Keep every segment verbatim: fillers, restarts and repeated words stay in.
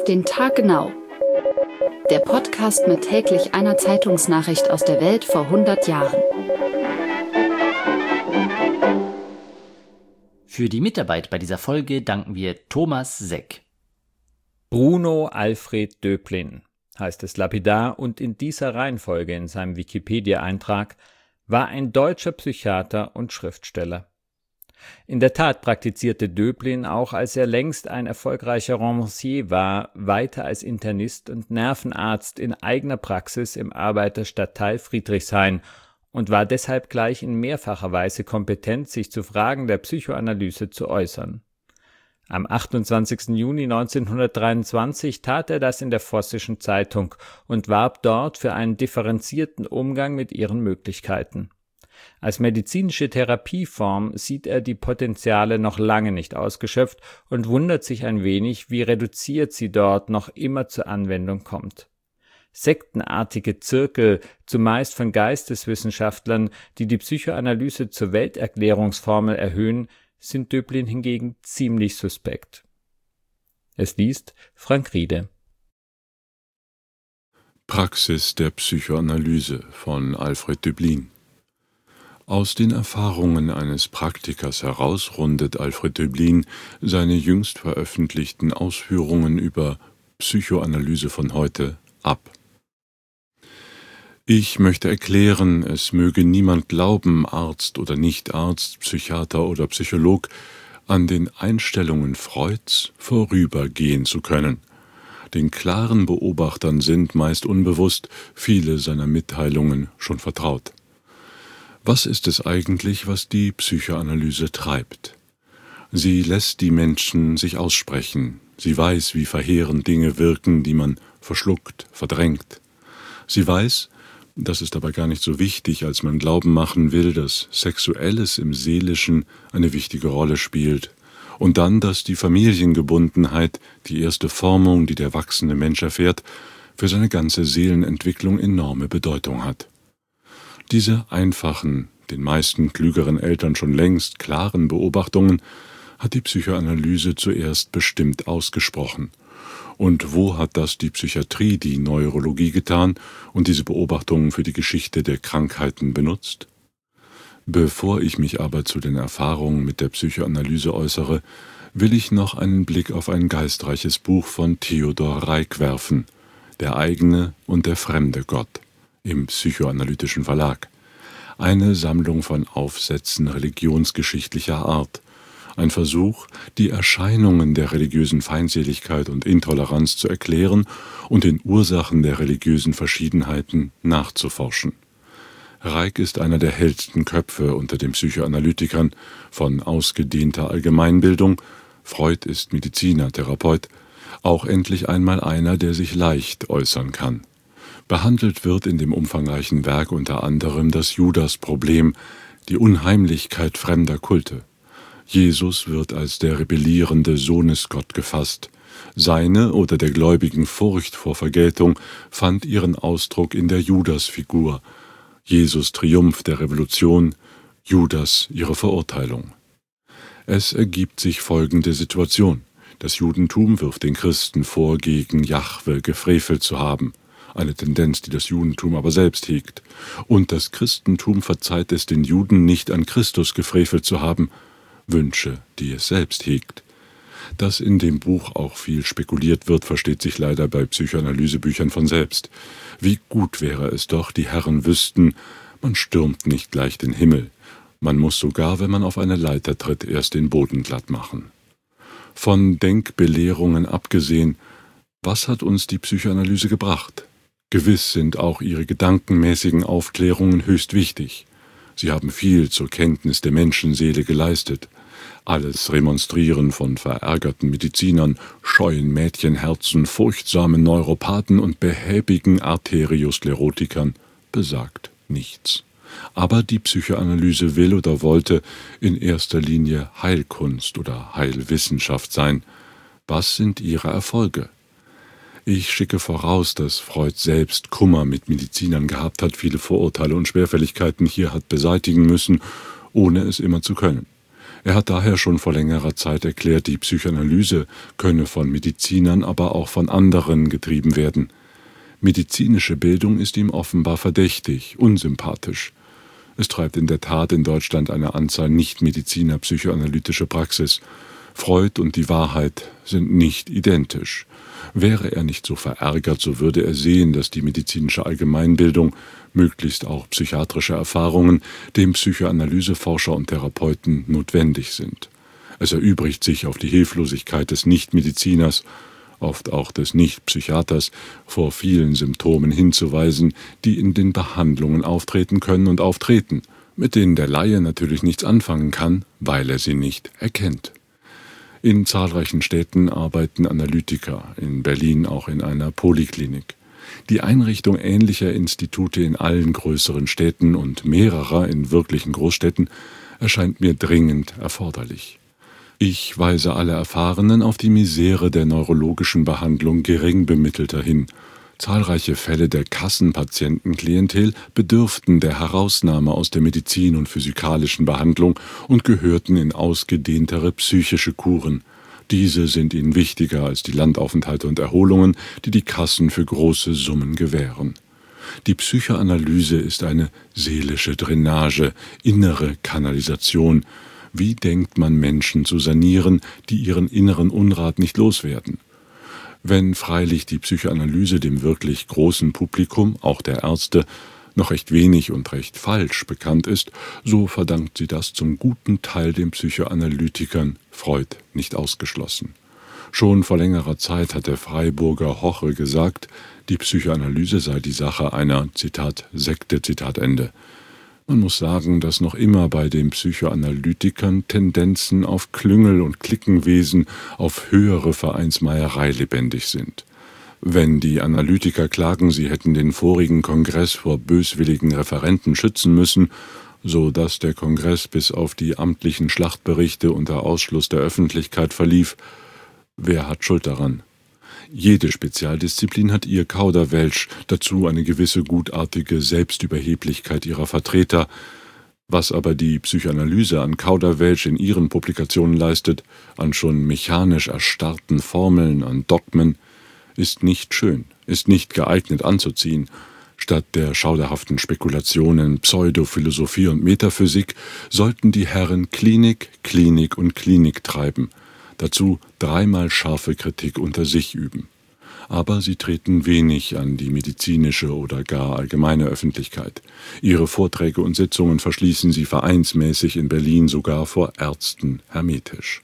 Auf den Tag genau. Der Podcast mit täglich einer Zeitungsnachricht aus der Welt vor hundert Jahren. Für die Mitarbeit bei dieser Folge danken wir Thomas Seck. Bruno Alfred Döblin heißt es lapidar und in dieser Reihenfolge in seinem Wikipedia-Eintrag, war ein deutscher Psychiater und Schriftsteller. In der Tat praktizierte Döblin, auch als er längst ein erfolgreicher Romancier war, weiter als Internist und Nervenarzt in eigener Praxis im Arbeiterstadtteil Friedrichshain und war deshalb gleich in mehrfacher Weise kompetent, sich zu Fragen der Psychoanalyse zu äußern. Am achtundzwanzigsten Juni neunzehnhundertdreiundzwanzig tat er das in der Vossischen Zeitung und warb dort für einen differenzierten Umgang mit ihren Möglichkeiten. Als medizinische Therapieform sieht er die Potenziale noch lange nicht ausgeschöpft und wundert sich ein wenig, wie reduziert sie dort noch immer zur Anwendung kommt. Sektenartige Zirkel, zumeist von Geisteswissenschaftlern, die die Psychoanalyse zur Welterklärungsformel erhöhen, sind Döblin hingegen ziemlich suspekt. Es liest Frank Riede. Praxis der Psychoanalyse von Alfred Döblin. Aus den Erfahrungen eines Praktikers heraus rundet Alfred Döblin seine jüngst veröffentlichten Ausführungen über Psychoanalyse von heute ab. Ich möchte erklären, es möge niemand glauben, Arzt oder Nicht-Arzt, Psychiater oder Psycholog, an den Einstellungen Freuds vorübergehen zu können. Den klaren Beobachtern sind meist unbewusst viele seiner Mitteilungen schon vertraut. Was ist es eigentlich, was die Psychoanalyse treibt? Sie lässt die Menschen sich aussprechen. Sie weiß, wie verheerend Dinge wirken, die man verschluckt, verdrängt. Sie weiß, das ist aber gar nicht so wichtig, als man glauben machen will, dass Sexuelles im Seelischen eine wichtige Rolle spielt. Und dann, dass die Familiengebundenheit, die erste Formung, die der wachsende Mensch erfährt, für seine ganze Seelenentwicklung enorme Bedeutung hat. Diese einfachen, den meisten klügeren Eltern schon längst klaren Beobachtungen hat die Psychoanalyse zuerst bestimmt ausgesprochen. Und wo hat das die Psychiatrie, die Neurologie getan und diese Beobachtungen für die Geschichte der Krankheiten benutzt? Bevor ich mich aber zu den Erfahrungen mit der Psychoanalyse äußere, will ich noch einen Blick auf ein geistreiches Buch von Theodor Reik werfen, Der eigene und der fremde Gott, im Psychoanalytischen Verlag. Eine Sammlung von Aufsätzen religionsgeschichtlicher Art. Ein Versuch, die Erscheinungen der religiösen Feindseligkeit und Intoleranz zu erklären und den Ursachen der religiösen Verschiedenheiten nachzuforschen. Reik ist einer der hellsten Köpfe unter den Psychoanalytikern, von ausgedehnter Allgemeinbildung, Freud ist Mediziner, Therapeut, auch endlich einmal einer, der sich leicht äußern kann. Behandelt wird in dem umfangreichen Werk unter anderem das Judas-Problem, die Unheimlichkeit fremder Kulte. Jesus wird als der rebellierende Sohnesgott gefasst. Seine oder der Gläubigen Furcht vor Vergeltung fand ihren Ausdruck in der Judas-Figur. Jesus Triumph der Revolution, Judas ihre Verurteilung. Es ergibt sich folgende Situation. Das Judentum wirft den Christen vor, gegen Jahwe gefrevelt zu haben. Eine Tendenz, die das Judentum aber selbst hegt. Und das Christentum verzeiht es den Juden nicht, an Christus gefrevelt zu haben, Wünsche, die es selbst hegt. Dass in dem Buch auch viel spekuliert wird, versteht sich leider bei Psychoanalysebüchern von selbst. Wie gut wäre es doch, die Herren wüssten, man stürmt nicht gleich den Himmel. Man muss sogar, wenn man auf eine Leiter tritt, erst den Boden glatt machen. Von Denkbelehrungen abgesehen, was hat uns die Psychoanalyse gebracht? Gewiss sind auch ihre gedankenmäßigen Aufklärungen höchst wichtig. Sie haben viel zur Kenntnis der Menschenseele geleistet. Alles Remonstrieren von verärgerten Medizinern, scheuen Mädchenherzen, furchtsamen Neuropathen und behäbigen Arteriosklerotikern besagt nichts. Aber die Psychoanalyse will oder wollte in erster Linie Heilkunst oder Heilwissenschaft sein. Was sind ihre Erfolge? Ich schicke voraus, dass Freud selbst Kummer mit Medizinern gehabt hat, viele Vorurteile und Schwerfälligkeiten hier hat beseitigen müssen, ohne es immer zu können. Er hat daher schon vor längerer Zeit erklärt, die Psychoanalyse könne von Medizinern, aber auch von anderen getrieben werden. Medizinische Bildung ist ihm offenbar verdächtig, unsympathisch. Es treibt in der Tat in Deutschland eine Anzahl Nichtmediziner psychoanalytische Praxis. Freud und die Wahrheit sind nicht identisch. Wäre er nicht so verärgert, so würde er sehen, dass die medizinische Allgemeinbildung, möglichst auch psychiatrische Erfahrungen, dem Psychoanalyseforscher und Therapeuten notwendig sind. Es erübrigt sich auf die Hilflosigkeit des Nichtmediziners, oft auch des Nichtpsychiaters, vor vielen Symptomen hinzuweisen, die in den Behandlungen auftreten können und auftreten, mit denen der Laie natürlich nichts anfangen kann, weil er sie nicht erkennt. In zahlreichen Städten arbeiten Analytiker, in Berlin auch in einer Poliklinik. Die Einrichtung ähnlicher Institute in allen größeren Städten und mehrerer in wirklichen Großstädten erscheint mir dringend erforderlich. Ich weise alle Erfahrenen auf die Misere der neurologischen Behandlung Geringbemittelter hin. Zahlreiche Fälle der Kassenpatientenklientel bedürften der Herausnahme aus der Medizin- und physikalischen Behandlung und gehörten in ausgedehntere psychische Kuren. Diese sind ihnen wichtiger als die Landaufenthalte und Erholungen, die die Kassen für große Summen gewähren. Die Psychoanalyse ist eine seelische Drainage, innere Kanalisation. Wie denkt man, Menschen zu sanieren, die ihren inneren Unrat nicht loswerden? Wenn freilich die Psychoanalyse dem wirklich großen Publikum, auch der Ärzte, noch recht wenig und recht falsch bekannt ist, so verdankt sie das zum guten Teil den Psychoanalytikern, Freud nicht ausgeschlossen. Schon vor längerer Zeit hat der Freiburger Hoche gesagt, die Psychoanalyse sei die Sache einer, Zitat, Sekte, Zitat Ende. Man muss sagen, dass noch immer bei den Psychoanalytikern Tendenzen auf Klüngel- und Cliquenwesen, auf höhere Vereinsmeierei lebendig sind. Wenn die Analytiker klagen, sie hätten den vorigen Kongress vor böswilligen Referenten schützen müssen, so dass der Kongress bis auf die amtlichen Schlachtberichte unter Ausschluss der Öffentlichkeit verlief, wer hat Schuld daran? Jede Spezialdisziplin hat ihr Kauderwelsch, dazu eine gewisse gutartige Selbstüberheblichkeit ihrer Vertreter. Was aber die Psychoanalyse an Kauderwelsch in ihren Publikationen leistet, an schon mechanisch erstarrten Formeln, an Dogmen, ist nicht schön, ist nicht geeignet anzuziehen. Statt der schauderhaften Spekulationen, Pseudophilosophie und Metaphysik sollten die Herren Klinik, Klinik und Klinik treiben. Dazu dreimal scharfe Kritik unter sich üben. Aber sie treten wenig an die medizinische oder gar allgemeine Öffentlichkeit. Ihre Vorträge und Sitzungen verschließen sie vereinsmäßig in Berlin sogar vor Ärzten hermetisch.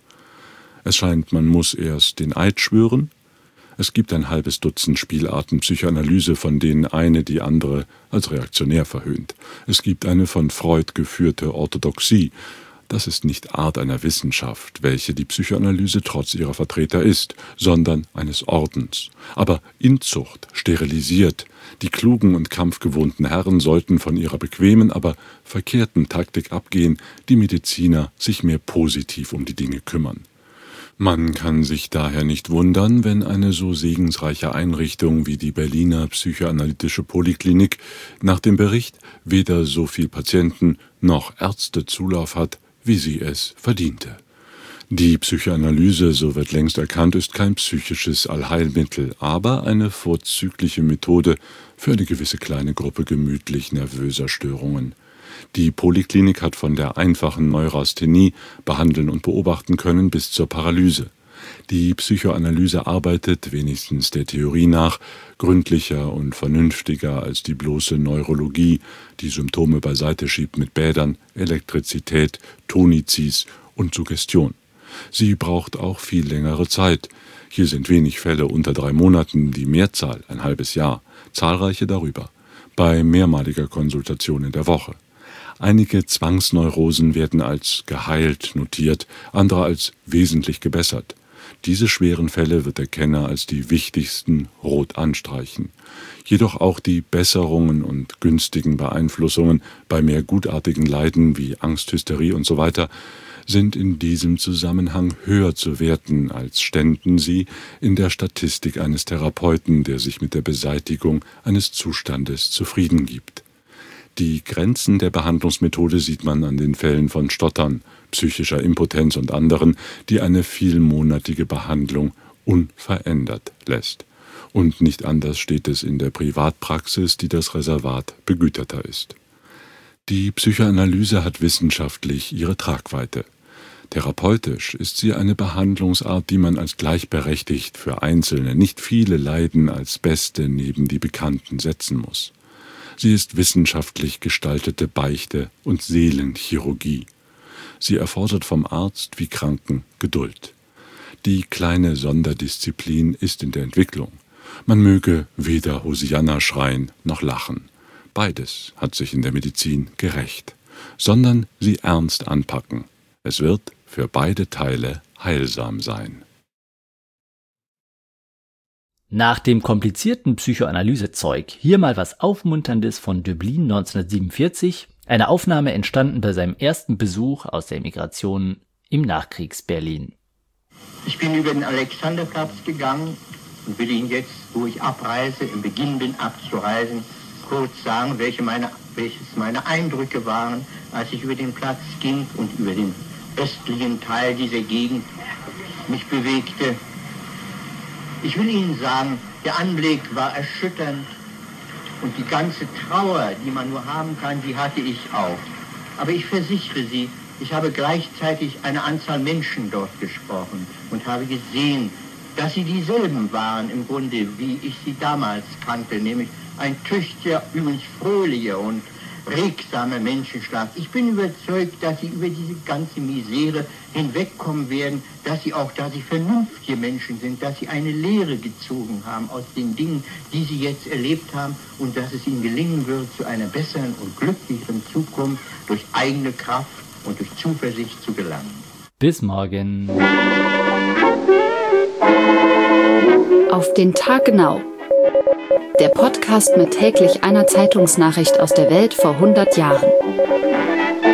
Es scheint, man muss erst den Eid schwören. Es gibt ein halbes Dutzend Spielarten Psychoanalyse, von denen eine die andere als reaktionär verhöhnt. Es gibt eine von Freud geführte Orthodoxie. Das ist nicht Art einer Wissenschaft, welche die Psychoanalyse trotz ihrer Vertreter ist, sondern eines Ordens. Aber Inzucht, sterilisiert. Die klugen und kampfgewohnten Herren sollten von ihrer bequemen, aber verkehrten Taktik abgehen, die Mediziner sich mehr positiv um die Dinge kümmern. Man kann sich daher nicht wundern, wenn eine so segensreiche Einrichtung wie die Berliner Psychoanalytische Poliklinik nach dem Bericht weder so viel Patienten noch Ärzte Zulauf hat, wie sie es verdiente. Die Psychoanalyse, so wird längst erkannt, ist kein psychisches Allheilmittel, aber eine vorzügliche Methode für eine gewisse kleine Gruppe gemütlich nervöser Störungen. Die Poliklinik hat von der einfachen Neurasthenie behandeln und beobachten können bis zur Paralyse. Die Psychoanalyse arbeitet, wenigstens der Theorie nach, gründlicher und vernünftiger als die bloße Neurologie, die Symptome beiseite schiebt mit Bädern, Elektrizität, Tonizis und Suggestion. Sie braucht auch viel längere Zeit. Hier sind wenig Fälle unter drei Monaten, die Mehrzahl ein halbes Jahr, zahlreiche darüber, bei mehrmaliger Konsultation in der Woche. Einige Zwangsneurosen werden als geheilt notiert, andere als wesentlich gebessert. Diese schweren Fälle wird der Kenner als die wichtigsten rot anstreichen. Jedoch auch die Besserungen und günstigen Beeinflussungen bei mehr gutartigen Leiden wie Angst, Hysterie und so weiter sind in diesem Zusammenhang höher zu werten, als ständen sie in der Statistik eines Therapeuten, der sich mit der Beseitigung eines Zustandes zufrieden gibt. Die Grenzen der Behandlungsmethode sieht man an den Fällen von Stottern, psychischer Impotenz und anderen, die eine vielmonatige Behandlung unverändert lässt. Und nicht anders steht es in der Privatpraxis, die das Reservat begüterter ist. Die Psychoanalyse hat wissenschaftlich ihre Tragweite. Therapeutisch ist sie eine Behandlungsart, die man als gleichberechtigt für Einzelne, nicht viele Leiden als beste neben die Bekannten setzen muss. Sie ist wissenschaftlich gestaltete Beichte und Seelenchirurgie. Sie erfordert vom Arzt wie Kranken Geduld. Die kleine Sonderdisziplin ist in der Entwicklung. Man möge weder Hosianna schreien noch lachen. Beides hat sich in der Medizin gerächt, sondern sie ernst anpacken. Es wird für beide Teile heilsam sein. Nach dem komplizierten Psychoanalysezeug hier mal was Aufmunterndes von Döblin neunzehnhundertsiebenundvierzig, eine Aufnahme entstanden bei seinem ersten Besuch aus der Emigration im Nachkriegs-Berlin. Ich bin über den Alexanderplatz gegangen und will Ihnen jetzt, wo ich abreise, im Beginn bin abzureisen, kurz sagen, welche meine, welches meine Eindrücke waren, als ich über den Platz ging und über den östlichen Teil dieser Gegend mich bewegte. Ich will Ihnen sagen, der Anblick war erschütternd und die ganze Trauer, die man nur haben kann, die hatte ich auch. Aber ich versichere Sie, ich habe gleichzeitig eine Anzahl Menschen dort gesprochen und habe gesehen, dass sie dieselben waren im Grunde, wie ich sie damals kannte, nämlich ein tüchtiger, übrigens fröhlicher und regsamer Menschenschlag. Ich bin überzeugt, dass sie über diese ganze Misere hinwegkommen werden, dass sie auch, da sie vernünftige Menschen sind, dass sie eine Lehre gezogen haben aus den Dingen, die sie jetzt erlebt haben und dass es ihnen gelingen wird, zu einer besseren und glücklicheren Zukunft durch eigene Kraft und durch Zuversicht zu gelangen. Bis morgen. Auf den Tag genau. Der Podcast mit täglich einer Zeitungsnachricht aus der Welt vor hundert Jahren.